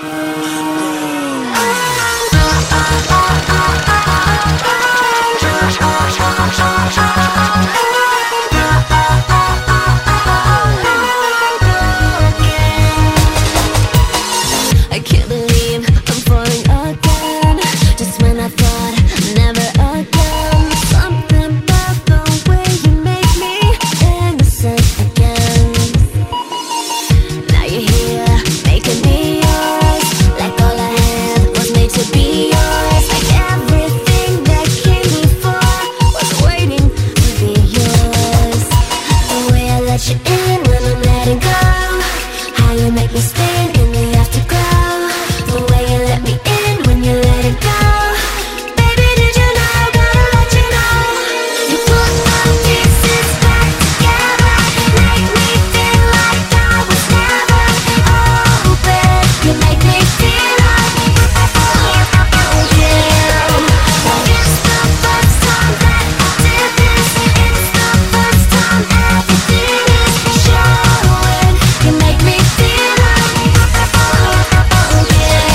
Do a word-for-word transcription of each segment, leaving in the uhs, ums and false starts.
I can't believe I'm falling again, just when I thought never again. Something about the way you make me innocent again. Now you're here, making me yours, like all I had was made to be yours. Like everything that came before was waiting to be yours. The way I let you in when I'm letting go, how you make me spin in the afterglow. The way you let me in when you let it go. Baby, did you know? Gotta let you know. You put the pieces back together, make me feel like I was never open. You make me feel like oh yeah. It's the first time that I did this. It's the first time everything is showing. You make me feel like oh yeah.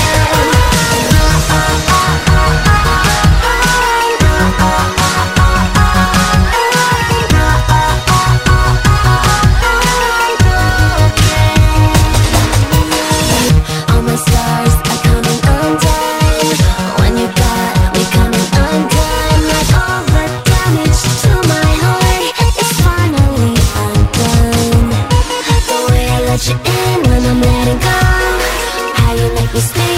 All my stars are coming undone when you got me coming undone. Like all the damage to my heart is finally undone. The way I let you in when I'm letting go, how you make me stay.